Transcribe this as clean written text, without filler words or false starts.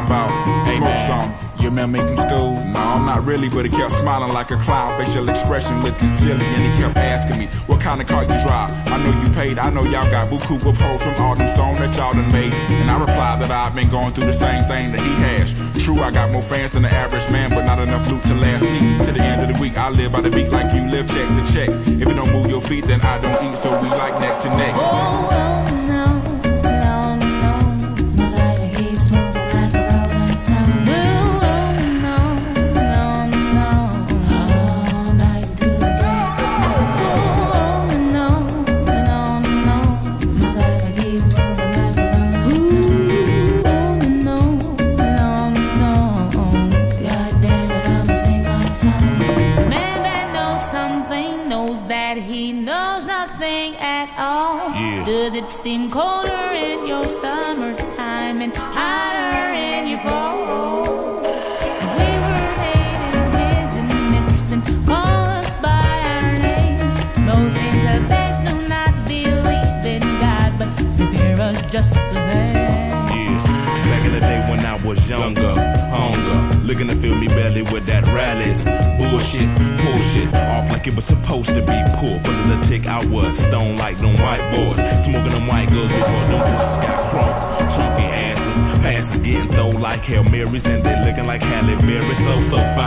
about? Ain't no song. You remember me from school? No, not really, but he kept smiling like a clown. Facial expression with the silly, and he kept asking me, what kind of car you drive? I know you paid, I know y'all got buku pro from all them songs that y'all done made. And I replied that I've been going through the same thing that he has. True, I got more fans than the average man, but not enough loot to last me. To the end of the week, I live by the beat like you live check to check. If you don't move your feet, then I don't eat, so we like neck to neck. He knows nothing at all. Yeah. Does it seem colder in your summertime and hotter in your fall? We were hating his image and call us by our names. Those intellects do not believe in God, but they fear us just the same. Yeah, back in the day when I was younger, hunger, looking to fill me belly with that rallies. Bullshit, bullshit, off like it was supposed to be poor. But as a tick, I was stoned like them white boys, smoking them white girls before them boys got chrome. Chunky asses, passes getting thrown like Hail Marys, and they looking like Halle Berry. So fine.